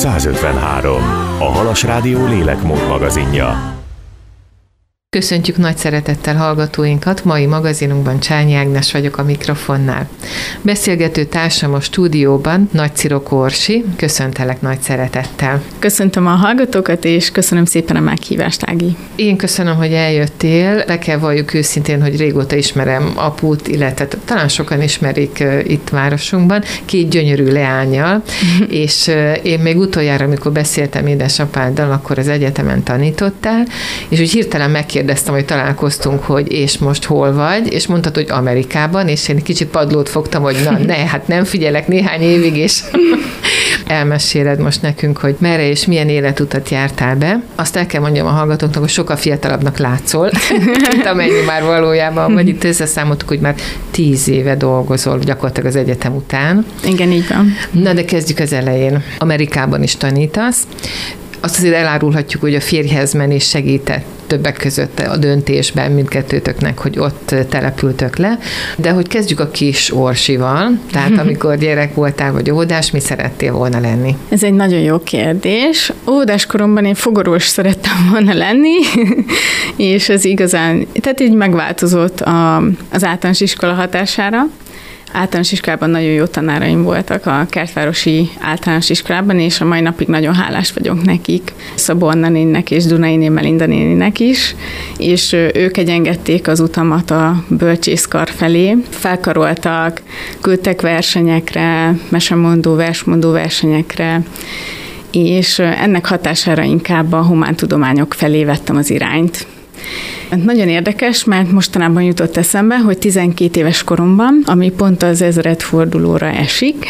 153. A Halas Rádió lélekmód magazinja. Köszöntjük nagy szeretettel hallgatóinkat, mai magazinunkban Csányi Ágnes vagyok a mikrofonnál. Beszélgető társam a stúdióban Nagy Cirok Orsi, köszöntelek nagy szeretettel. Köszöntöm a hallgatókat, és köszönöm szépen a meghívást, Ági. Én köszönöm, hogy eljöttél, le kell valljuk őszintén, hogy régóta ismerem aput, illetve talán sokan ismerik itt városunkban, két gyönyörű leányjal, és én még utoljára, amikor beszéltem édesapáddal, akkor az egyetemen tanítottál, és úgy hirtelen megkérdeztem, hogy találkoztunk, hogy és most hol vagy, és mondtad, hogy Amerikában, és én kicsit padlót fogtam, hogy hát nem figyelek néhány évig, és elmeséled most nekünk, hogy merre és milyen életutat jártál be. Azt el kell mondjam a hallgatóknak, hogy sokkal fiatalabbnak látszol, mint amennyi már valójában vagy. Itt összeszámoltuk, hogy már 10 éve dolgozol gyakorlatilag az egyetem után. Igen, így van. Na, de kezdjük az elején. Amerikában is tanítasz. Azt azért elárulhatjuk, hogy a férjhez menés segített többek között a döntésben mindkettőtöknek, hogy ott települtök le. De hogy kezdjük a kis Orsival, tehát amikor gyerek voltál, vagy óvodás, mi szerettél volna lenni? Ez egy nagyon jó kérdés. Óvodás koromban én fogorvos szerettem volna lenni, és ez igazán, tehát így megváltozott az általános iskola hatására. Általános iskolában nagyon jó tanáraim voltak a Kertvárosi általános iskolában, és a mai napig nagyon hálás vagyok nekik, Szabó Anna néninek és Dunai néni Melinda néninek is, és ők egyengedték az utamat a bölcsészkar felé. Felkaroltak, küldtek versenyekre, mesemondó, versmondó versenyekre, és ennek hatására inkább a humántudományok felé vettem az irányt. Nagyon érdekes, mert mostanában jutott eszembe, hogy 12 éves koromban, ami pont az 1000. fordulóra esik,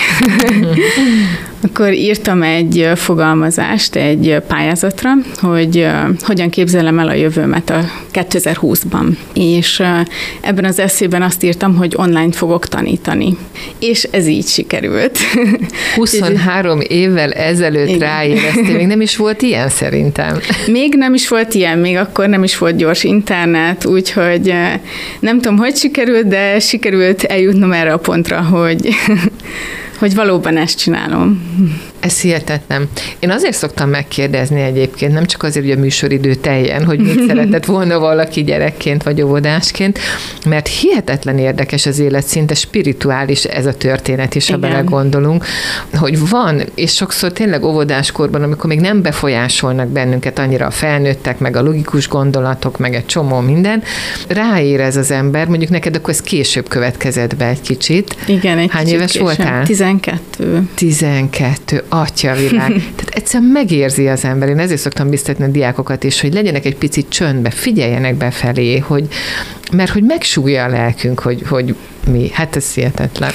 akkor írtam egy fogalmazást egy pályázatra, hogy hogyan képzelem el a jövőmet a 2020-ban. És ebben az esszében azt írtam, hogy online fogok tanítani. És ez így sikerült. 23 évvel ezelőtt ráéreztél, még nem is volt ilyen szerintem. Még nem is volt ilyen, még akkor nem is volt gyors internet, úgyhogy nem tudom, hogy sikerült, de sikerült eljutnom erre a pontra, hogy valóban ezt csinálom. Ez hihetetlen. Én azért szoktam megkérdezni egyébként, nem csak azért, hogy a műsoridő teljen, hogy mit szeretett volna valaki gyerekként vagy óvodásként, mert hihetetlen érdekes az élet, szinte spirituális ez a történet is, ha belegondolunk, hogy van, és sokszor tényleg óvodáskorban, amikor még nem befolyásolnak bennünket annyira a felnőttek, meg a logikus gondolatok, meg egy csomó minden, ráérez az ember, mondjuk neked akkor ez később következett be egy kicsit. Igen, egy Hány éves voltál? 12. 12. Atya világ. Tehát egyszerűen megérzi az ember. Én ezért szoktam biztatni a diákokat is, hogy legyenek egy picit csöndbe, figyeljenek befelé, mert hogy megsúgja a lelkünk, hogy mi. Hát ez hihetetlen.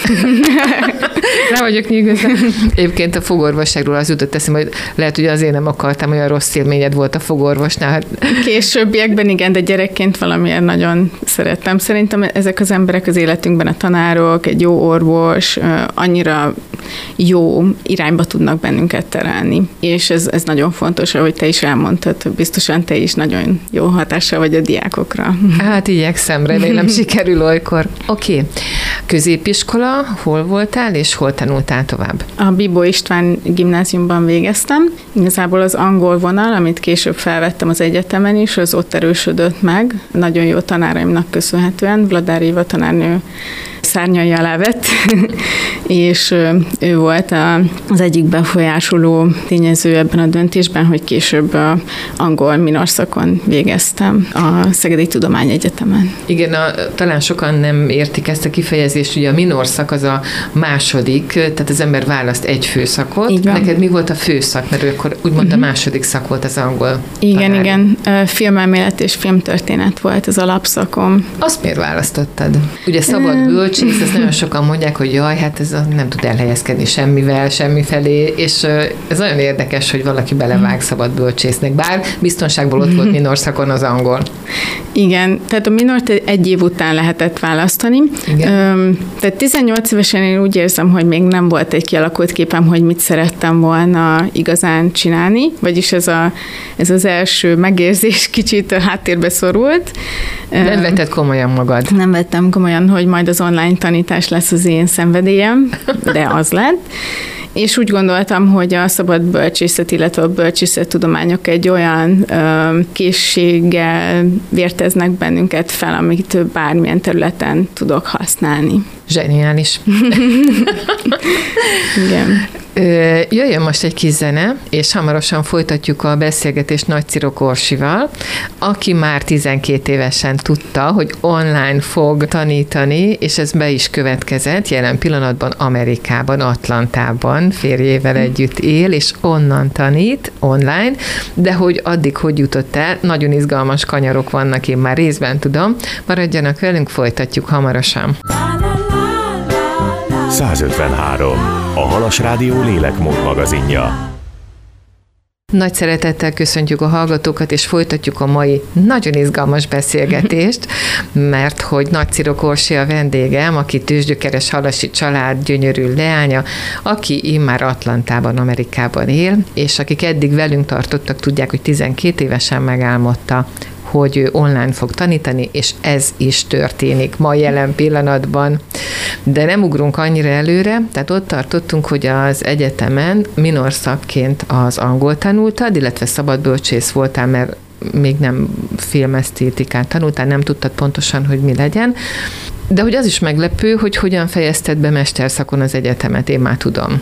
Nem vagyok nyugodtan. Egyébként a fogorvosságról az jutott eszembe, hogy lehet, hogy azért nem akartam, olyan rossz élményed volt a fogorvosnál. Hát... Későbbiekben igen, de gyerekként valamiért nagyon szerettem. Szerintem ezek az emberek az életünkben, a tanárok, egy jó orvos, annyira jó irányba tudnak bennünket terelni. És ez nagyon fontos, ahogy te is elmondtad, biztosan te is nagyon jó hatással vagy a diákokra. Hát igyekszem, remélem sikerül olykor. Oké. Középiskola, hol voltál, és hol tanultál tovább? A Bibó István gimnáziumban végeztem. Igazából az angol vonal, amit később felvettem az egyetemen is, az ott erősödött meg. Nagyon jó tanáraimnak köszönhetően. Vladár Éva tanárnő szárnyai alá vett, és ő volt az egyik befolyásoló tényező ebben a döntésben, hogy később angol minor szakon végeztem a Szegedi Tudományegyetemen. Igen, talán sokan nem értik ezt a kifejezést, ugye a minor szak az a második, tehát az ember választ egy főszakot. Neked mi volt a főszak? Mert akkor úgymond a második szak volt az angol. Igen. Filmelmélet és filmtörténet volt az alapszakom. Azt miért választottad? Ugye szabad bölcsész, ezt nagyon sokan mondják, hogy jaj, hát ez nem tud elhelyezkedni semmivel, semmifelé, és ez nagyon érdekes, hogy valaki belevág szabad bölcsésznek, bár biztonságból ott volt minor szakon az angol. Igen, tehát a minort egy év után lehetett választani. Tehát 18 évesen én úgy érzem, hogy még nem volt egy kialakult képem, hogy mit szerettem volna igazán csinálni, vagyis ez az első megérzés kicsit háttérbe szorult. Nem vetted komolyan magad? Nem vettem komolyan, hogy majd az online tanítás lesz az én szenvedélyem, de az lett. És úgy gondoltam, hogy a szabad bölcsészet, illetve a bölcsészettudományok egy olyan készséggel vérteznek bennünket fel, amit bármilyen területen tudok használni. Zseniális. Igen. Jöjjön most egy kis zene, és hamarosan folytatjuk a beszélgetést Nagy Cirok Orsival, aki már 12 évesen tudta, hogy online fog tanítani, és ez be is következett. Jelen pillanatban Amerikában, Atlantában férjével együtt él, és onnan tanít online, de hogy addig hogy jutott el, nagyon izgalmas kanyarok vannak, én már részben tudom. Maradjanak velünk, folytatjuk hamarosan. 153. A Halas Rádió lélekmód magazinja. Nagy szeretettel köszöntjük a hallgatókat, és folytatjuk a mai nagyon izgalmas beszélgetést, mert hogy Nagy Cirok Orsi a vendégem, aki tőzsgyökeres halasi család gyönyörű leánya, aki immár Atlantában, Amerikában él, és akik eddig velünk tartottak, tudják, hogy 12 évesen megálmodta, hogy ő online fog tanítani, és ez is történik ma jelen pillanatban. De nem ugrunk annyira előre, tehát ott tartottunk, hogy az egyetemen minor szakként az angol tanultad, illetve szabadbölcsész voltál, mert még nem filmesztétikát tanultál, nem tudtad pontosan, hogy mi legyen. De hogy az is meglepő, hogy hogyan fejezted be mesterszakon az egyetemet, én már tudom.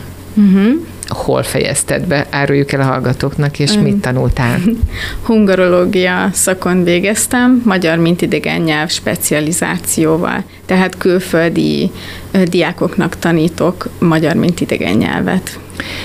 Hol fejezted be? Áruljuk el a hallgatóknak, és mit tanultál? Hungarológia szakon végeztem, magyar mint idegen nyelv specializációval. Tehát külföldi diákoknak tanítok magyar mint idegen nyelvet.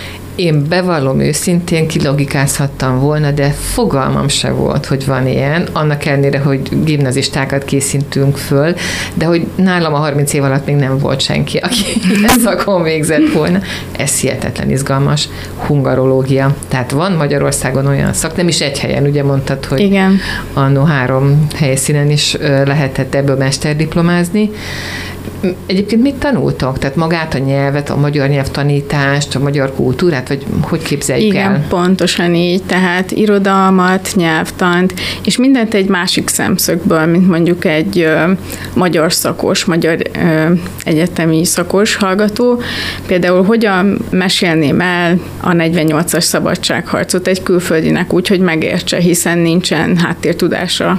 Én bevallom őszintén, kilogikázhattam volna, de fogalmam se volt, hogy van ilyen, annak ellenére, hogy gimnazistákat készítünk föl, de hogy nálam a 30 év alatt még nem volt senki, aki ilyen szakon végzett volna. Ez hihetetlen izgalmas. Hungarológia. Tehát van Magyarországon olyan szak, nem is egy helyen, ugye mondtad, hogy igen. Anno 3 helyszínen is lehetett ebből mesterdiplomázni. Egyébként mit tanultok? Tehát magát a nyelvet, a magyar nyelvtanítást, a magyar kultúrát, vagy hogy képzeljük el? Igen, pontosan így, tehát irodalmat, nyelvtant, és mindent egy másik szemszögből, mint mondjuk egy magyar szakos, magyar egyetemi szakos hallgató. Például hogyan mesélném el a 48-as szabadságharcot egy külföldinek úgy, hogy megértse, hiszen nincsen háttértudása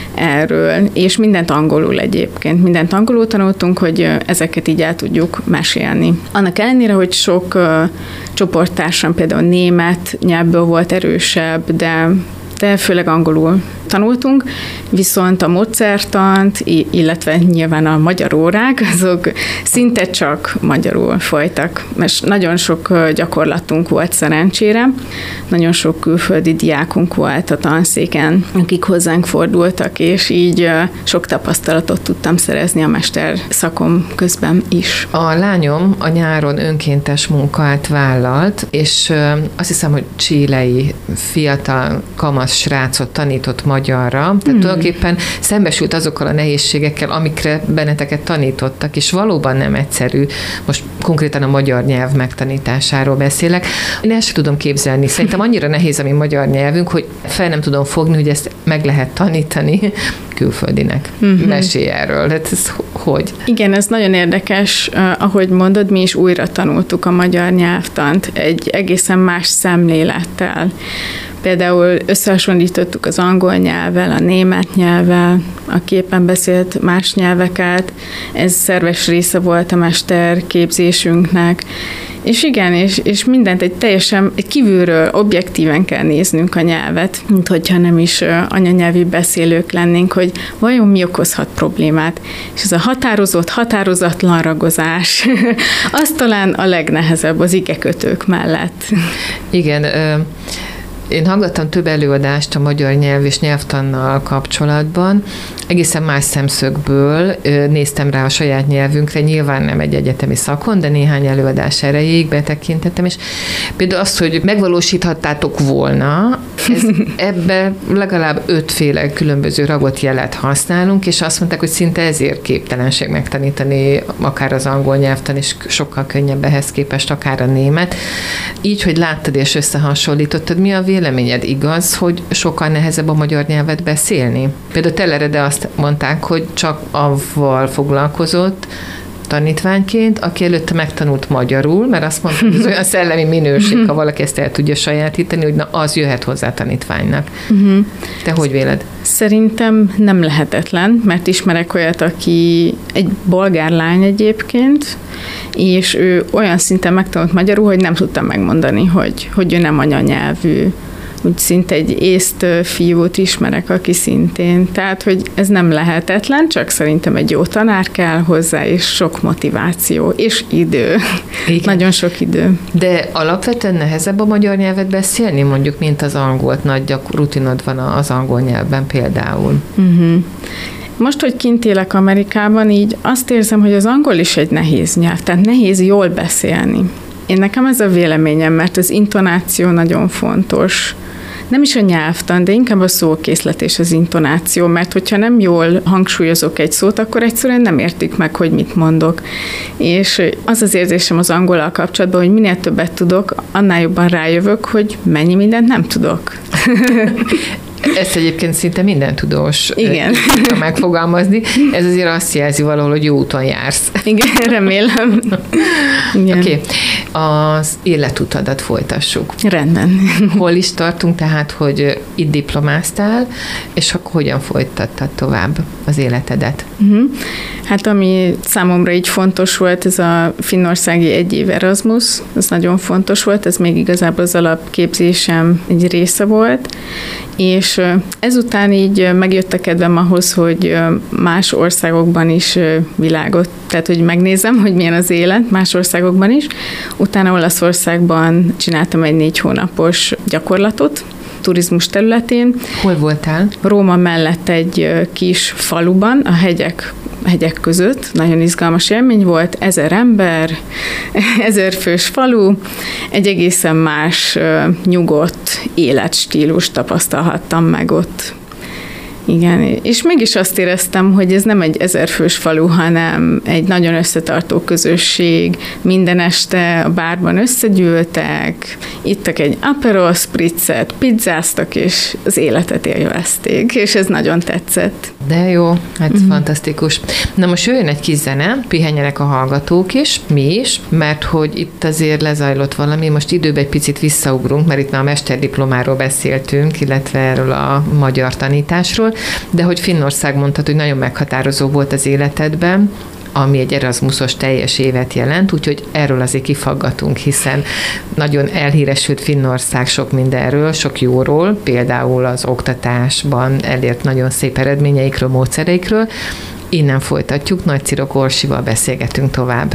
erről, és mindent angolul egyébként. Mindent angolul tanultunk, hogy ezeket így el tudjuk mesélni. Annak ellenére, hogy sok csoporttársam például német nyelvből volt erősebb, de főleg angolul tanultunk, viszont a módszertant, illetve nyilván a magyar órák, azok szinte csak magyarul folytak, mert nagyon sok gyakorlatunk volt szerencsére, nagyon sok külföldi diákunk volt a tanszéken, akik hozzánk fordultak, és így sok tapasztalatot tudtam szerezni a mester szakom közben is. A lányom a nyáron önkéntes munkát vállalt, és azt hiszem, hogy chilei fiatal kamasz srácot tanított magyarra, tehát tulajdonképpen szembesült azokkal a nehézségekkel, amikre benneteket tanítottak, és valóban nem egyszerű. Most konkrétan a magyar nyelv megtanításáról beszélek. Én ezt sem tudom képzelni. Szerintem annyira nehéz a mi magyar nyelvünk, hogy fel nem tudom fogni, hogy ezt meg lehet tanítani külföldinek. Mesélj erről. Hát ez hogy? Igen, ez nagyon érdekes. Ahogy mondod, mi is újra tanultuk a magyar nyelvtant egy egészen más szemlélettel. Például összehasonlítottuk az angol nyelvvel, a német nyelvvel, aki éppen beszélt más nyelveket. Ez szerves része volt a mesterképzésünknek. És igen, és mindent egy kívülről objektíven kell néznünk a nyelvet, mint hogyha nem is anyanyelvi beszélők lennénk, hogy vajon mi okozhat problémát. És ez a határozott, határozatlan ragozás, az talán a legnehezebb az igekötők mellett. Igen, én hallgattam több előadást a magyar nyelv és nyelvtannal kapcsolatban. Egészen más szemszögből néztem rá a saját nyelvünkre, nyilván nem egy egyetemi szakon, de néhány előadás erejéig betekintettem, és például azt, hogy megvalósíthattátok volna, ebbe legalább 5 féle különböző ragott jelet használunk, és azt mondták, hogy szinte ezért képtelenség megtanítani akár az angol nyelvtan is sokkal könnyebb ehhez képest, akár a német. Így, hogy láttad és összehasonlítottad, mi a véleményed? Igaz, hogy sokkal nehezebb a magyar nyelvet beszélni? Például Tellerede azt mondták, hogy csak avval foglalkozott, tanítványként, aki előtte megtanult magyarul, mert azt mondta, hogy ez olyan szellemi minőség, ha valaki ezt el tudja sajátítani, hogy na, az jöhet hozzá tanítványnak. Te hogy véled? Szerintem nem lehetetlen, mert ismerek olyat, aki egy bolgár lány egyébként, és ő olyan szinten megtanult magyarul, hogy nem tudtam megmondani, hogy ő nem anyanyelvű. Úgy szinte egy észt fiút ismerek, aki szintén. Tehát, hogy ez nem lehetetlen, csak szerintem egy jó tanár kell hozzá, és sok motiváció, és idő. Igen. Nagyon sok idő. De alapvetően nehezebb a magyar nyelvet beszélni, mondjuk, mint az angolt. Nagy rutinod van az angol nyelvben például. Most, hogy kint élek Amerikában, így azt érzem, hogy az angol is egy nehéz nyelv, tehát nehéz jól beszélni. Nekem ez a véleményem, mert az intonáció nagyon fontos. Nem is a nyelvtan, de inkább a szókészlet és az intonáció, mert hogyha nem jól hangsúlyozok egy szót, akkor egyszerűen nem értik meg, hogy mit mondok. És az az érzésem az angollal kapcsolatban, hogy minél többet tudok, annál jobban rájövök, hogy mennyi mindent nem tudok. Ezt egyébként szinte minden tudós tudja megfogalmazni. Ez azért azt jelzi valahol, hogy jó úton jársz. Igen, remélem. Oké. Az életutadat folytassuk. Rendben. Hol is tartunk tehát, hogy itt diplomáztál, és akkor hogyan folytattad tovább az életedet? Hát ami számomra így fontos volt, ez a finnországi 1 év Erasmus, ez nagyon fontos volt, ez még igazából az alapképzésem egy része volt, és ezután így megjött a kedvem ahhoz, hogy más országokban is világot, tehát hogy megnézem, hogy milyen az élet más országokban is. Utána Olaszországban csináltam egy 4 hónapos gyakorlatot, turizmus területén. Hol voltál? Róma mellett egy kis faluban, a hegyek között. Nagyon izgalmas élmény volt, 1000 ember, 1000 fős falu, egy egészen más nyugodt életstílus tapasztalhattam meg ott. Igen, és mégis azt éreztem, hogy ez nem egy 1000 fős falu, hanem egy nagyon összetartó közösség. Minden este a bárban összegyűltek, ittak egy Aperol Spritzet, pizzáztak, és az életet élvezték, és ez nagyon tetszett. De jó, hát fantasztikus. Na most jöjjön egy kis zene, pihenjenek a hallgatók is, mi is, mert hogy itt azért lezajlott valami, most időben egy picit visszaugrunk, mert itt már a mesterdiplomáról beszéltünk, illetve erről a magyar tanításról, de hogy Finnország mondtad, hogy nagyon meghatározó volt az életedben, ami egy Erasmusos teljes évet jelent, úgyhogy erről azért kifaggatunk, hiszen nagyon elhíresült Finnország sok mindenről, sok jóról, például az oktatásban elért nagyon szép eredményeikről, módszereikről. Innen folytatjuk, Nagy Cirok Orsival beszélgetünk tovább.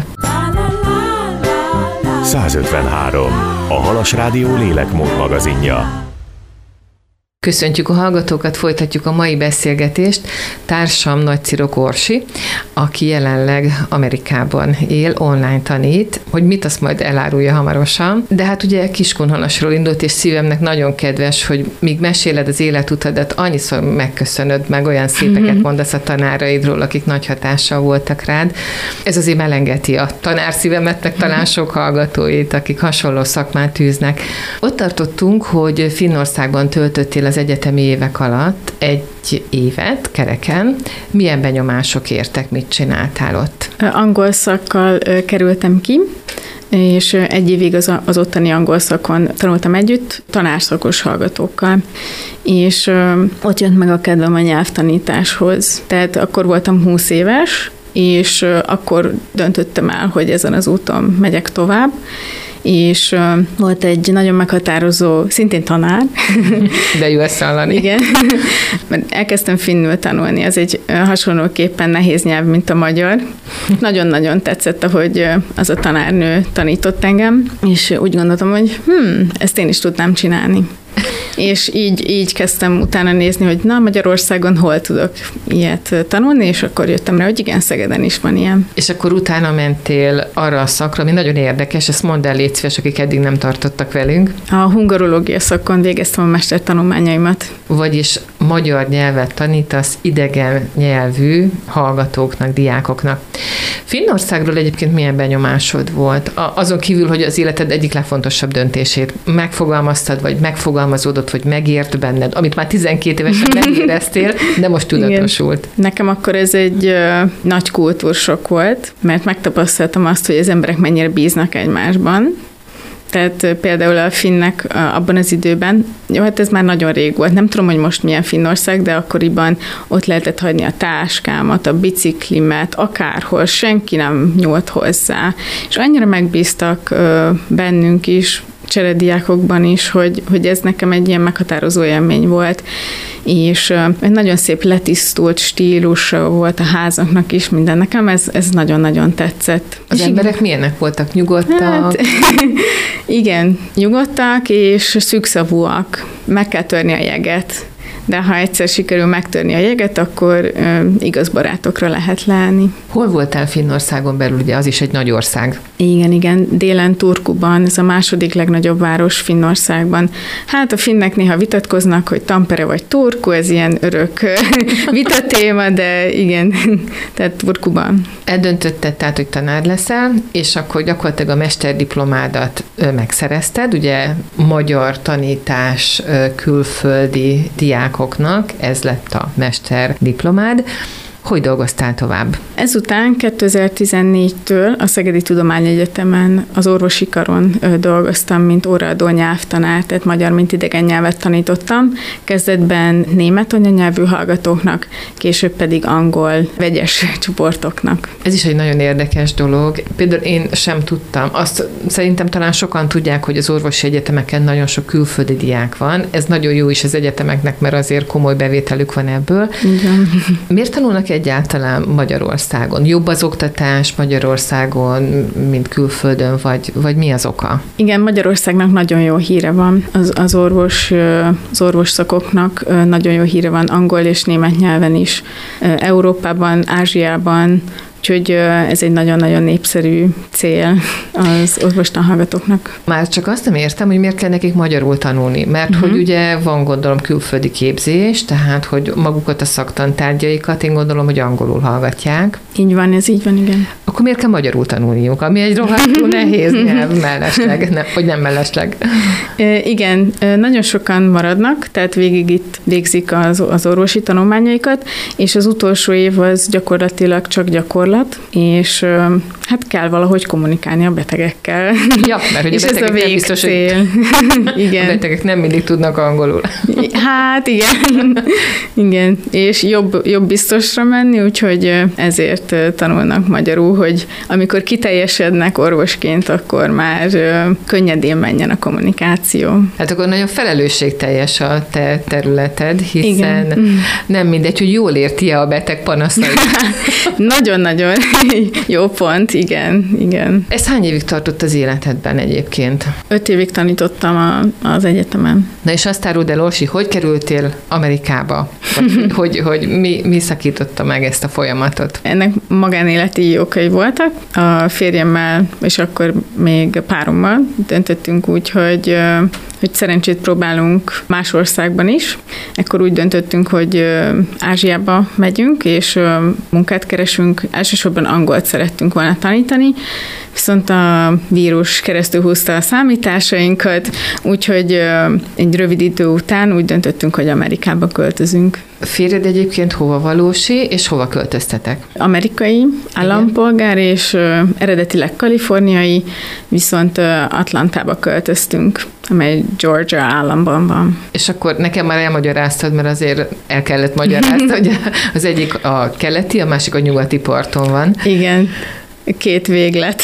153. A Halas Rádió lélekmód magazinja. Köszöntjük a hallgatókat, folytatjuk a mai beszélgetést. Társam Nagy Cirok Orsi, aki jelenleg Amerikában él, online tanít, hogy mit, azt majd elárulja hamarosan. De hát ugye Kiskunhalasról indult, és szívemnek nagyon kedves, hogy míg meséled az életutadat, annyiszor megköszönöd meg, olyan szépeket mondasz a tanáraidról, akik nagy hatással voltak rád. Ez azért melengeti a tanárszívemet, meg talán sok hallgatóit, akik hasonló szakmát űznek. Ott tartottunk, hogy Finnországban töltöttél az egyetemi évek alatt 1 évet kereken. Milyen benyomások értek, mit csináltál ott? Angol szakkal kerültem ki, és 1 évig az ottani angol szakon tanultam együtt, tanárszakos hallgatókkal, és ott jött meg a kedvem a nyelvtanításhoz. Tehát akkor voltam 20 éves, és akkor döntöttem el, hogy ezen az úton megyek tovább, és volt egy nagyon meghatározó, szintén tanár. De jó ezt hallani. Igen. Elkezdtem finnül tanulni, az egy hasonlóképpen nehéz nyelv, mint a magyar. Nagyon-nagyon tetszett, ahogy az a tanárnő tanított engem, és úgy gondoltam, hogy ezt én is tudnám csinálni. És így kezdtem utána nézni, hogy na, Magyarországon hol tudok ilyet tanulni, és akkor jöttem rá, hogy igen, Szegeden is van ilyen. És akkor utána mentél arra a szakra, ami nagyon érdekes, ezt mondd el, légy szíves, akik eddig nem tartottak velünk. A hungarológia szakon végeztem a mestertanulmányaimat. Vagyis magyar nyelvet tanítasz idegen nyelvű hallgatóknak, diákoknak. Finnországról egyébként milyen benyomásod volt? Azon kívül, hogy az életed egyik legfontosabb döntését megfogalmaztad, vagy megfogalmazódott, vagy megért benned, amit már 12 évesen megéreztél, de most tudatosult. Igen. Nekem akkor ez egy nagy kultúrsok volt, mert megtapasztaltam azt, hogy az emberek mennyire bíznak egymásban. Tehát például a finnek abban az időben, jó, hát ez már nagyon rég volt, nem tudom, hogy most milyen Finnország, de akkoriban ott lehetett hagyni a táskámat, a biciklimet, akárhol, senki nem nyúlt hozzá. És annyira megbíztak bennünk is, cserediákokban is, hogy ez nekem egy ilyen meghatározó élmény volt, és egy nagyon szép letisztult stílusa volt a házaknak is, minden. Nekem ez nagyon-nagyon tetszett. Az emberek milyenek voltak? Nyugodtak? Hát, igen, nyugodtak és szűkszavúak. Meg kell törni a jeget, de ha egyszer sikerül megtörni a jeget, akkor igaz barátokra lehet leállni. Hol voltál Finnországon belül? Ugye az is egy nagy ország. Igen, délen Turkuban, ez a második legnagyobb város Finnországban. Hát a finnek néha vitatkoznak, hogy Tampere vagy Turku, ez ilyen örök vitatéma, de igen, tehát Turkuban. Eldöntötted tehát, hogy tanár leszel, és akkor gyakorlatilag a mesterdiplomádat megszerezted, ugye magyar tanítás külföldi diákoknak, ez lett a mesterdiplomád. Hogy dolgoztál tovább? Ezután 2014-től a Szegedi Tudományegyetemen az orvosi karon dolgoztam, mint óraadó nyelvtanár, tehát magyar, mint idegen nyelvet tanítottam. Kezdetben német anyanyelvű hallgatóknak, később pedig angol vegyes csoportoknak. Ez is egy nagyon érdekes dolog. Például én sem tudtam. Azt szerintem talán sokan tudják, hogy az orvosi egyetemeken nagyon sok külföldi diák van. Ez nagyon jó is az egyetemeknek, mert azért komoly bevételük van ebből. Igen. Miért tanulnak egyáltalán Magyarországon? Jobb az oktatás Magyarországon, mint külföldön, vagy mi az oka? Igen, Magyarországnak nagyon jó híre van. Az orvos szakoknak nagyon jó híre van angol és német nyelven is. Európában, Ázsiában, úgyhogy ez egy nagyon-nagyon népszerű cél az orvostanhallgatóknak. Már csak azt nem értem, hogy miért kell nekik magyarul tanulni, mert hogy ugye van, gondolom, külföldi képzés, tehát hogy magukat a szaktantárgyaikat én gondolom, hogy angolul hallgatják. Így van, ez így van, igen. Akkor miért kell magyarul tanulniuk, ami egy rohadtul nehéz nyelv mellesleg, hogy nem mellesleg? Igen, nagyon sokan maradnak, tehát végig itt végzik az orvosi tanulmányaikat, és az utolsó év az gyakorlatilag csak gyakorlat, és hát kell valahogy kommunikálni a betegekkel. Ja, mert hogy és a betegek ez a nem biztos, hogy igen. A betegek nem mindig tudnak angolul. Hát igen, és jobb biztosra menni, úgyhogy ezért tanulnak magyarul, hogy amikor kiteljesednek orvosként, akkor már könnyedén menjen a kommunikáció. Hát akkor nagyon felelősségteljes a te területed, hiszen nem mindegy, hogy jól érti a beteg panaszait. Nagyon-nagyon jó pont, igen. Ez hány évig tartott az életedben egyébként? 5 évig tanítottam az egyetemen. Na és azt áruld el, Orsi, hogy kerültél Amerikába? Vagy hogy mi szakította meg ezt a folyamatot? Ennek magánéleti okai voltak. A férjemmel, és akkor még párommal döntöttünk úgy, hogy szerencsét próbálunk más országban is. Ekkor úgy döntöttünk, hogy Ázsiába megyünk, és munkát keresünk. Elsősorban angolt szerettünk volna tanítani, viszont a vírus keresztül húzta a számításainkat, úgyhogy egy rövid idő után úgy döntöttünk, hogy Amerikába költözünk. Férjed egyébként hova valósi, és hova költöztetek? Amerikai állampolgár, és eredetileg kaliforniai, viszont Atlantába költöztünk, amely Georgia államban van. És akkor nekem már elmagyaráztad, mert azért el kellett magyarázni, hogy az egyik a keleti, a másik a nyugati parton van. Igen. 2 véglet.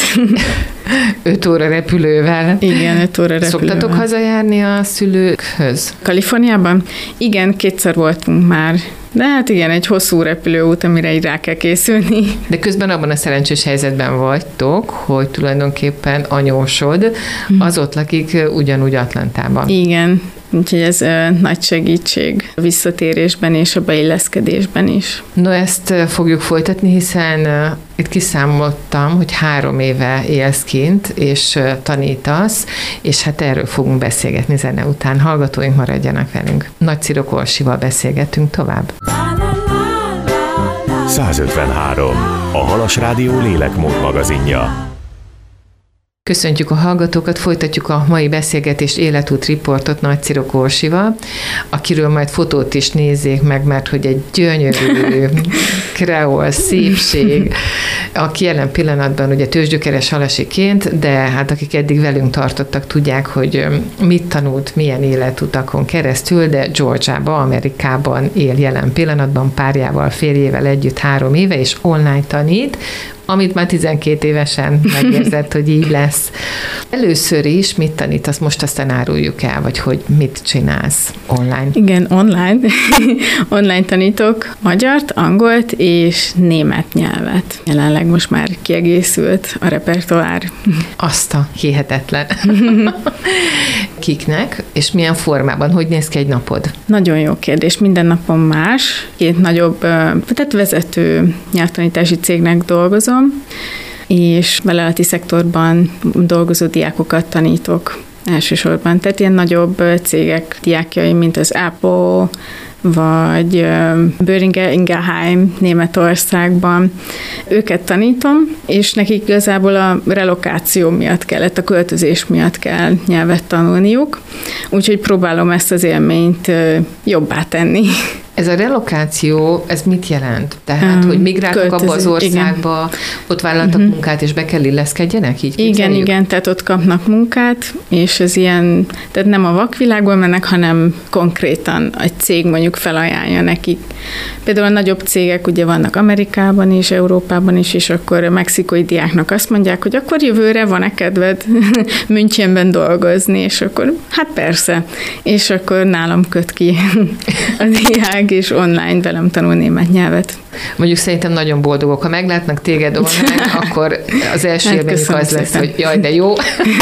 5 óra repülővel. Igen, 5 óra repülővel. Szoktatok hazajárni a szülőkhöz? Kaliforniában? Igen, 2-szer voltunk már. De hát igen, egy hosszú repülőút, amire így rá kell készülni. De közben abban a szerencsés helyzetben vagytok, hogy tulajdonképpen anyósod az ott lakik ugyanúgy Atlantában. Igen, úgyhogy ez nagy segítség a visszatérésben és a beilleszkedésben is. No, ezt fogjuk folytatni, hiszen itt kiszámoltam, hogy 3 éve élsz kint, és tanítasz, és hát erről fogunk beszélgetni zene után. Hallgatóink, maradjanak velünk. Nagy Cirok Orsival beszélgetünk tovább. 153. A Halas Rádió lélekmód magazinja. Köszöntjük a hallgatókat, folytatjuk a mai beszélgetést, életút riportot Nagy Cirok Orsival, akiről majd fotót is nézzék meg, mert hogy egy gyönyörű kreol szépség, aki jelen pillanatban ugye tőzsgyökeres halasiként, de hát akik eddig velünk tartottak, tudják, hogy mit tanult, milyen életutakon keresztül, de Georgiában, Amerikában él jelen pillanatban párjával, férjével együtt 3 éve, és online tanít, amit már 12 évesen megérzett, hogy így lesz. Először is mit tanítasz, most aztán áruljuk el, vagy hogy mit csinálsz online? Igen, online. Online tanítok magyart, angolt és német nyelvet. Jelenleg most már kiegészült a repertoár. Azt a hihetetlen. Kiknek, és milyen formában? Hogy néz ki egy napod? Nagyon jó kérdés. Minden napon más. 2 nagyobb, tehát vezető nyelvtanítási cégnek dolgozom, és vállalati szektorban dolgozó diákokat tanítok elsősorban. Tehát ilyen nagyobb cégek diákjai, mint az Apple, vagy Boehringer Ingelheim Németországban. Őket tanítom, és nekik igazából a relokáció miatt kellett, a költözés miatt kell nyelvet tanulniuk, úgyhogy próbálom ezt az élményt jobbá tenni. Ez a relokáció, ez mit jelent? Tehát, hogy migráltak abba az országba, igen. Ott vállaltak munkát, és be kell illeszkedjenek? Így igen, tehát ott kapnak munkát, és ez ilyen, tehát nem a vakvilágból mennek, hanem konkrétan egy cég mondjuk felajánlja nekik. Például a nagyobb cégek ugye vannak Amerikában is, Európában is, és akkor a mexikói diáknak azt mondják, hogy akkor jövőre van-e kedved Münchenben dolgozni, és akkor hát persze, és akkor nálam köt ki a diák, és online velem tanul német nyelvet. Mondjuk szerintem nagyon boldogok. Ha meglátnak téged online, akkor az első élményük az lesz, hogy jaj, de jó.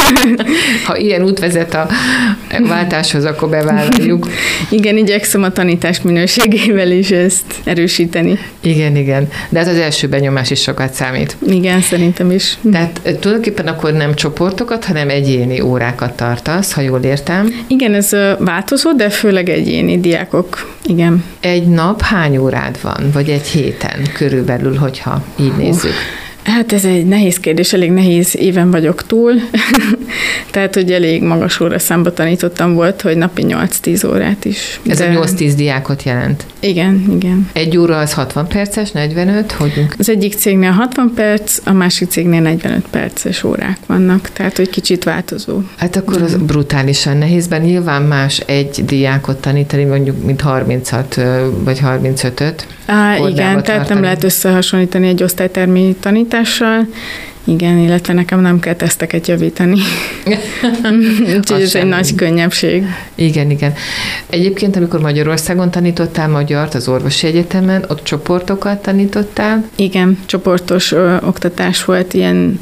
Ha ilyen út vezet a váltáshoz, akkor bevállaljuk. Igen, igyekszem a tanítás minőségével is ezt erősíteni. Igen. De ez az első benyomás is sokat számít. Igen, szerintem is. Tehát tulajdonképpen akkor nem csoportokat, hanem egyéni órákat tartasz, ha jól értem. Igen, ez változó, de főleg egyéni diákok. Igen. Egy nap hány órád van, vagy egy héten körülbelül, hogyha így nézzük? Hát ez egy nehéz kérdés, elég nehéz éven vagyok túl, tehát hogy elég magas óraszámba tanítottam volt, hogy napi 8-10 órát is. Ez a 8-10 diákot jelent? Igen. Egy óra az 60 perces, 45? Hogy? Az egyik cégnél 60 perc, a másik cégnél 45 perces órák vannak, tehát hogy kicsit változó. Hát akkor az brutálisan nehéz, bár nyilván más egy diákot tanítani, mondjuk mint 36 vagy 35-öt. Igen, tehát nem lehet összehasonlítani egy osztálytermi tanítással. Igen, illetve nekem nem kell teszteket javítani. Úgyhogy ez egy nagy könnyebbség. Igen. Egyébként, amikor Magyarországon tanítottál magyart az orvosi egyetemen, ott csoportokat tanítottál? Igen, csoportos oktatás volt, ilyen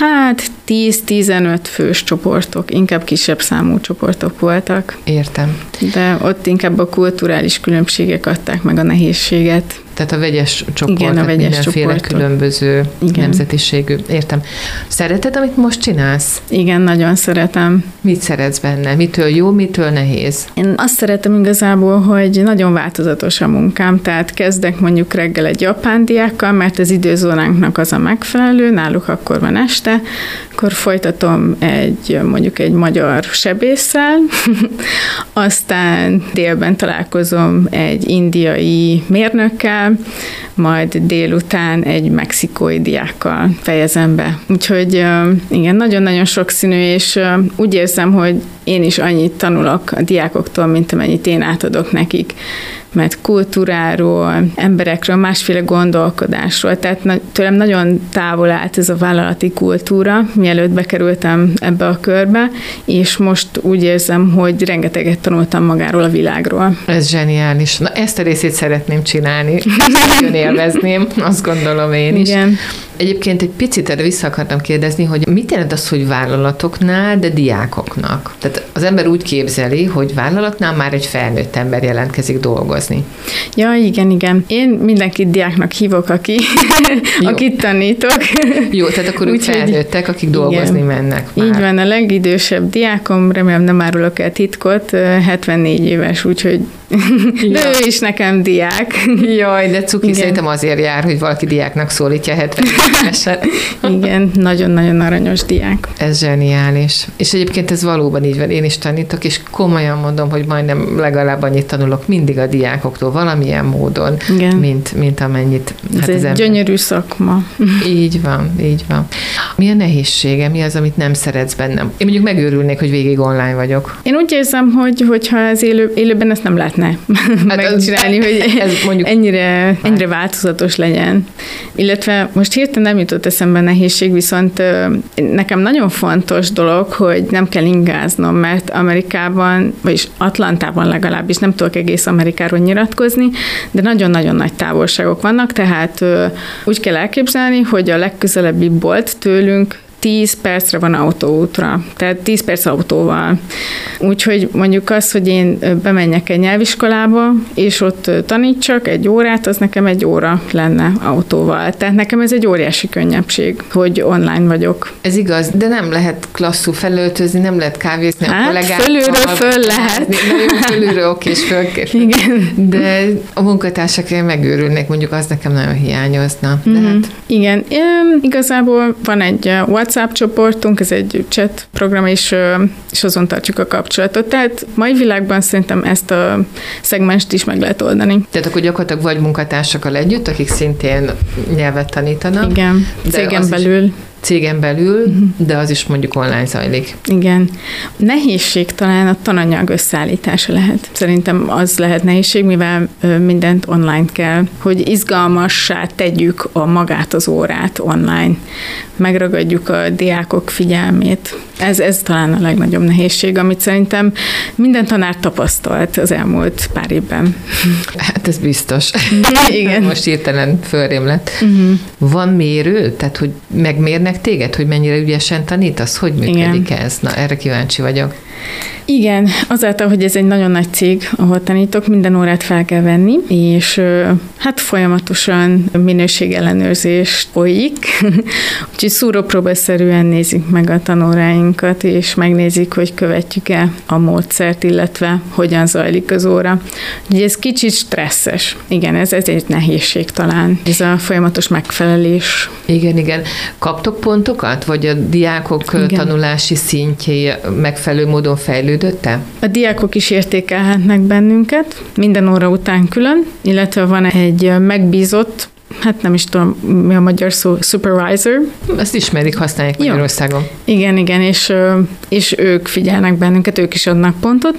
10-15 fős csoportok, inkább kisebb számú csoportok voltak. Értem. De ott inkább a kulturális különbségek adták meg a nehézséget. Tehát a vegyes csoport, igen, a vegyes mindenféle csoportok. Különböző nemzetiségű. Értem. Szereted, amit most csinálsz? Igen, nagyon szeretem. Mit szeretsz benne? Mitől jó, mitől nehéz? Én azt szeretem igazából, hogy nagyon változatos a munkám, tehát kezdek mondjuk reggel egy japán diákkal, mert az időzónánknak az a megfelelő, náluk akkor van este, akkor folytatom mondjuk egy magyar sebésszel, aztán délben találkozom egy indiai mérnökkel, majd délután egy mexikói diákkal fejezem be. Úgyhogy igen, nagyon-nagyon sokszínű, és úgy érzem, hogy én is annyit tanulok a diákoktól, mint amennyit én átadok nekik. Mert kultúráról, emberekről, másféle gondolkodásról, tehát tőlem nagyon távol állt ez a vállalati kultúra, mielőtt bekerültem ebbe a körbe, és most úgy érzem, hogy rengeteget tanultam magáról a világról. Ez zseniális. Na, ezt a részét szeretném csinálni. Nagyon élvezném, azt gondolom én is. Igen. Egyébként egy picit erre vissza akartam kérdezni, hogy mit jelent az, hogy vállalatoknál, de diákoknak? Tehát az ember úgy képzeli, hogy vállalatnál már egy felnőtt ember jelentkezik dolgozni. Ja, igen. Én mindenkit diáknak hívok, akit tanítok. Jó, tehát akkor ők felnőttek, akik dolgozni mennek már. Így van, a legidősebb diákom, remélem nem árulok el titkot, 74 éves, úgyhogy de ő is nekem diák. Jaj, de cuki, szerintem azért jár, hogy valaki diáknak szólítja 70 évesen. Igen, nagyon-nagyon aranyos diák. Ez zseniális. És egyébként ez valóban így van. Én is tanítok, és komolyan mondom, hogy majdnem legalább annyit tanulok mindig a diákoktól valamilyen módon, mint amennyit. Ez egy gyönyörű szakma. Így van. Mi a nehézsége? Mi az, amit nem szeretsz bennem? Én mondjuk megőrülnék, hogy végig online vagyok. Én úgy érzem, hogyha ez élőben ezt nem lehetne megcsinálni, hogy ez mondjuk ennyire változatos legyen. Illetve most hirtelen nem jutott eszembe nehézség, viszont nekem nagyon fontos dolog, hogy nem kell ingáznom, mert Amerikában, vagyis Atlantában legalábbis, nem tudok egész Amerikáról nyilatkozni, de nagyon-nagyon nagy távolságok vannak, tehát úgy kell elképzelni, hogy a legközelebbi bolt tőlünk 10 percre van autóútra, tehát 10 perc autóval. Úgyhogy mondjuk az, hogy én bemenjek egy nyelviskolába, és ott tanítsak egy órát, az nekem egy óra lenne autóval. Tehát nekem ez egy óriási könnyebbség, hogy online vagyok. Ez igaz, de nem lehet klasszul felöltözni, nem lehet kávézni a kollégákkal. Fölülről föl lehet. Fölülről oké, és föl. Igen. De a munkatársak megőrülnek, mondjuk az nekem nagyon hiányozna. Igen, igazából van egy WhatsApp csoportunk, ez egy chat program, és azon tartjuk a kapcsolatot. Tehát mai világban szerintem ezt a szegmenst is meg lehet oldani. Tehát akkor gyakorlatilag vagy munkatársakkal együtt, akik szintén nyelvet tanítanak. Igen, cégen belül, de az is mondjuk online zajlik. Igen. Nehézség talán a tananyag összeállítása lehet. Szerintem az lehet nehézség, mivel mindent online kell, hogy izgalmassá tegyük magát az órát online. Megragadjuk a diákok figyelmét. Ez talán a legnagyobb nehézség, amit szerintem minden tanár tapasztalt az elmúlt pár évben. Hát ez biztos. Igen. Most hirtelen fölrém lett. Van mérő? Tehát, hogy megmérnek téged, hogy mennyire ügyesen tanítasz? Hogy működik ez? Na, erre kíváncsi vagyok. Igen, azáltal, hogy ez egy nagyon nagy cég, ahol tanítok, minden órát fel kell venni, és hát folyamatosan minőségellenőrzés folyik, úgyhogy szúrópróbaszerűen nézik meg a tanóráinkat, és megnézik, hogy követjük-e a módszert, illetve hogyan zajlik az óra. Úgyhogy ez kicsit stresszes. Igen, ez egy nehézség talán, ez a folyamatos megfelelés. Igen. Kaptok pontokat, vagy a diákok tanulási szintje megfelelő módon fejlődött-e? A diákok is értékelhetnek bennünket, minden óra után külön, illetve van egy megbízott, hát nem is tudom, mi a magyar szó, supervisor. Ezt ismerik, használják Magyarországon. Igen, és ők figyelnek bennünket, ők is adnak pontot,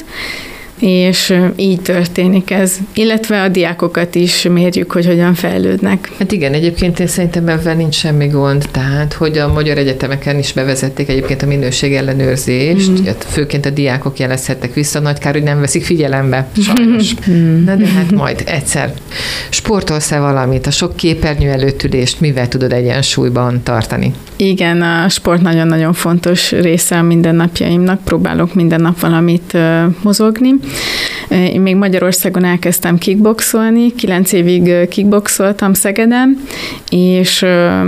és így történik ez. Illetve a diákokat is mérjük, hogy hogyan fejlődnek. Hát igen, egyébként én szerintem ebben nincs semmi gond, tehát hogy a magyar egyetemeken is bevezették egyébként a minőségellenőrzést, főként a diákok jelezhettek vissza, nagy kár, hogy nem veszik figyelembe, sajnos. Na de hát majd egyszer. Sportolsz-e valamit? A sok képernyő előtt ülést mivel tudod egyensúlyban tartani? Igen, a sport nagyon-nagyon fontos része a mindennapjaimnak, próbálok minden nap valamit mozogni. Én még Magyarországon elkezdtem kickboxolni, 9 évig kickboxoltam Szegeden, és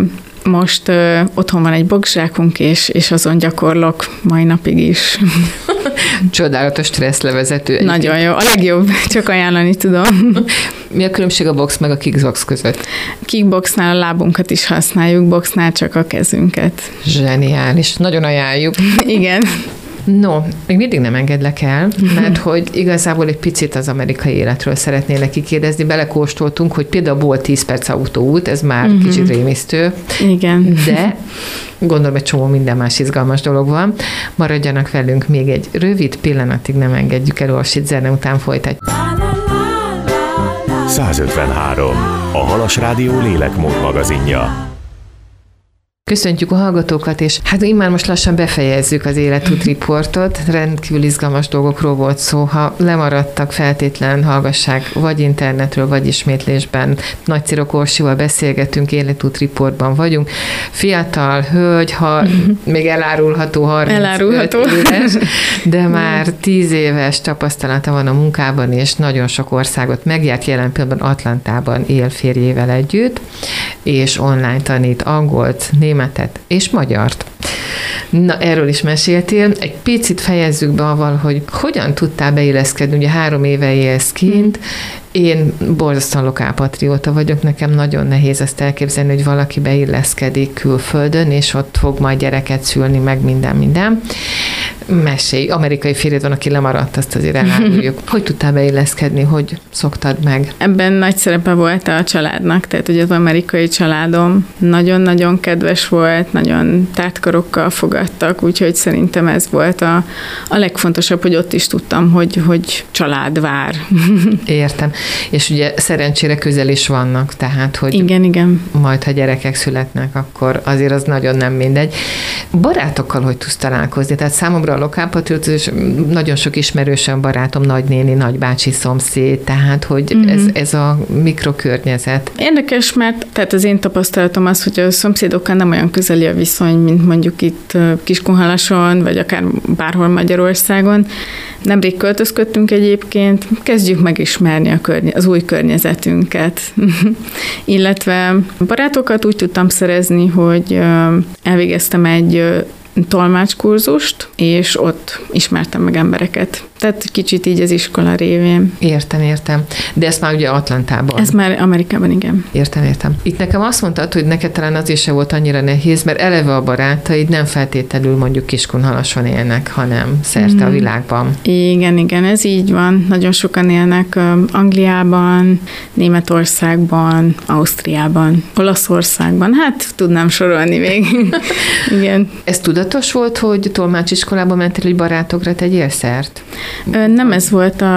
most otthon van egy boxzsákunk, és azon gyakorlok mai napig is. Csodálatos stresszlevezető. Nagyon jó, a legjobb, csak ajánlani tudom. Mi a különbség a box meg a kickbox között? Kickboxnál a lábunkat is használjuk, boxnál csak a kezünket. Zseniális, nagyon ajánljuk. Igen. No, még mindig nem engedlek el, mert hogy igazából egy picit az amerikai életről szeretnélek kikérdezni. Belekóstoltunk, hogy például volt 10 perc autóút, ez már kicsit rémisztő. Igen. De gondolom, egy csomó minden más izgalmas dolog van. Maradjanak velünk még egy rövid pillanatig, nem engedjük el, Orsit zene után folytatjuk. 153. A Halas Rádió lélekmód magazinja. Köszöntjük a hallgatókat, és hát immár most lassan befejezzük az Életút riportot. Rendkívül izgalmas dolgokról volt szó. Ha lemaradtak, feltétlen hallgassák vagy internetről, vagy ismétlésben. Nagy Cirok Orsival beszélgetünk, Életút riportban vagyunk. Fiatal hölgy, ha még elárulható 35 éves, de már 10 éves tapasztalata van a munkában, és nagyon sok országot megjárt, jelen pillanatban Atlantában él férjével együtt, és online tanít angolt, németet és magyart. Na, erről is meséltél. Egy picit fejezzük be avval, hogy hogyan tudtál beilleszkedni, ugye 3 éve élsz kint. Én borzasztóan lokálpatrióta vagyok, nekem nagyon nehéz ezt elképzelni, hogy valaki beilleszkedik külföldön, és ott fog majd gyereket szülni, meg minden. Mesélj, amerikai férjed van, aki lemaradt, azt azért eláruljuk. Hogy tudtál beilleszkedni, hogy szoktad meg? Ebben nagy szerepe volt a családnak, tehát hogy az amerikai családom nagyon-nagyon kedves volt, nagyon tártkarokkal fogadtak, úgyhogy szerintem ez volt a legfontosabb, hogy ott is tudtam, hogy család vár. Értem. És ugye szerencsére közel is vannak, tehát, hogy igen. Majd, ha gyerekek születnek, akkor azért az nagyon nem mindegy. Barátokkal hogy tudsz találkozni? Tehát számomra a lokálpatrióta, nagyon sok ismerősöm, barátom, nagynéni, nagybácsi, szomszéd, tehát, hogy ez a mikrokörnyezet. Érdekes, mert tehát az én tapasztalatom az, hogy a szomszédokkal nem olyan közeli a viszony, mint mondjuk itt Kiskunhalason, vagy akár bárhol Magyarországon. Nemrég költözködtünk egyébként, kezdjük megismerni az új környezetünket. Illetve barátokat úgy tudtam szerezni, hogy elvégeztem egy tolmácskurzust, és ott ismertem meg embereket. Tehát kicsit így az iskola révén. Értem. De ezt már ugye Atlantában. Ez már Amerikában, igen. Értem. Itt nekem azt mondtad, hogy neked talán az is se volt annyira nehéz, mert eleve a barátaid nem feltétlenül mondjuk Kiskunhalason élnek, hanem szerte a világban. Igen, ez így van. Nagyon sokan élnek Angliában, Németországban, Ausztriában, Olaszországban. Hát tudnám sorolni még. Igen. Ez tudatos volt, hogy tolmácsiskolába mentél, hogy barátokra tegyél szert? Nem ez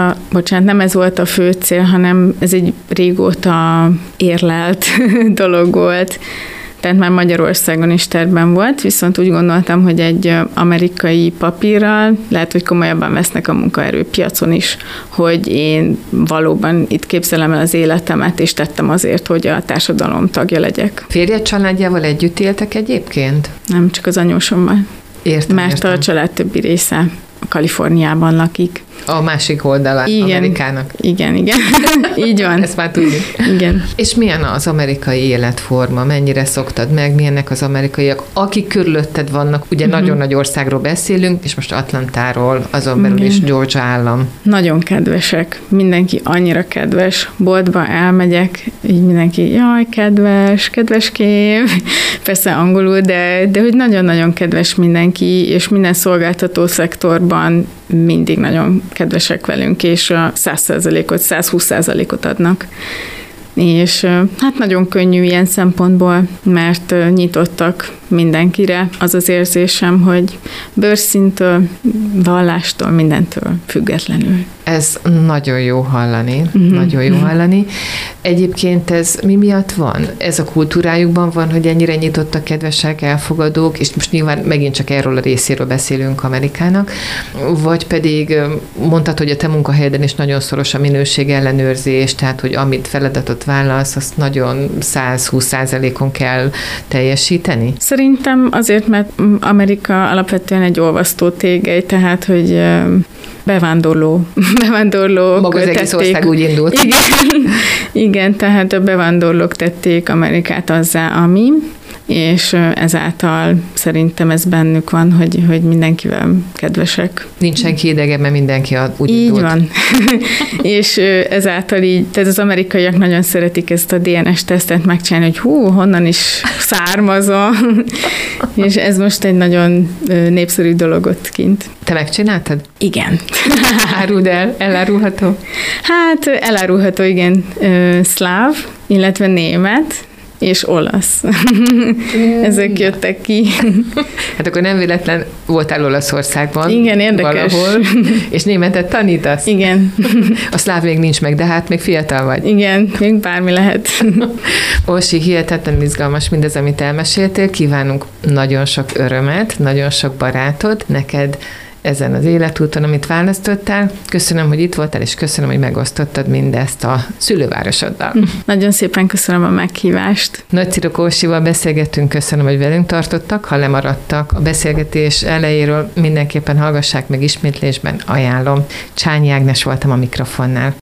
volt a fő cél, hanem ez egy régóta érlelt dolog volt. Tehát már Magyarországon is tervben volt, viszont úgy gondoltam, hogy egy amerikai papírral lehet, hogy komolyabban vesznek a munkaerőpiacon is, hogy én valóban itt képzelem el az életemet, és tettem azért, hogy a társadalom tagja legyek. Férjed családjával együtt éltek egyébként? Nem, csak az anyósommal. Értem. A család többi része Kaliforniában lakik. A másik oldalán Amerikának. Igen. Így van. Ezt már tudjuk. Igen. És milyen az amerikai életforma? Mennyire szoktad meg? Milyennek az amerikaiak? Akik körülötted vannak, ugye nagyon nagy országról beszélünk, és most Atlantáról, azon belül is Georgia állam. Nagyon kedvesek. Mindenki annyira kedves. Boltba elmegyek, így mindenki, jaj, kedveském. Persze angolul, de hogy nagyon-nagyon kedves mindenki, és minden szolgáltató szektorban mindig nagyon kedvesek velünk, és a 100%-ot, 120%-ot adnak. És hát nagyon könnyű ilyen szempontból, mert nyitottak mindenkire. Az az érzésem, hogy bőrszíntől, vallástól, mindentől függetlenül. Ez nagyon jó hallani, nagyon jó hallani. Egyébként ez mi miatt van? Ez a kultúrájukban van, hogy ennyire nyitottak, kedvesek, elfogadók, és most nyilván megint csak erről a részéről beszélünk Amerikának, vagy pedig mondtad, hogy a te munkahelyeden is nagyon szoros a minőség ellenőrzés, tehát, hogy amit feladatot vállalsz, azt nagyon 120%-on kell teljesíteni? Szerintem azért, mert Amerika alapvetően egy olvasztó tégely, tehát, hogy bevándorlók maga az egész ország úgy indult. Igen, tehát a bevándorlók tették Amerikát azzá, ami, és ezáltal szerintem ez bennük van, hogy mindenkivel kedvesek. Nincs senki idegen, mert mindenki úgy indult. Így van. És ezáltal így, tehát az amerikaiak nagyon szeretik ezt a DNS-tesztet megcsinálni, hogy honnan is származom, és ez most egy nagyon népszerű dolog ott kint. Te megcsináltad? Igen. Áruld el, elárulható? Hát elárulható, igen, szláv, illetve német, és olasz. Ezek jöttek ki. Hát akkor nem véletlen voltál Olaszországban. Igen, érdekes. Valahol, és németet tanítasz? Igen. A szláv még nincs meg, de hát még fiatal vagy. Igen, még bármi lehet. Orsi, hihetetlenül izgalmas mindez, amit elmeséltél. Kívánunk nagyon sok örömet, nagyon sok barátot neked ezen az életúton, amit választottál. Köszönöm, hogy itt voltál, és köszönöm, hogy megosztottad mindezt a szülővárosoddal. Nagyon szépen köszönöm a meghívást. Nagycirok Orsival beszélgettünk, köszönöm, hogy velünk tartottak. Ha lemaradtak a beszélgetés elejéről, mindenképpen hallgassák meg ismétlésben, ajánlom. Csányi Ágnes voltam a mikrofonnál.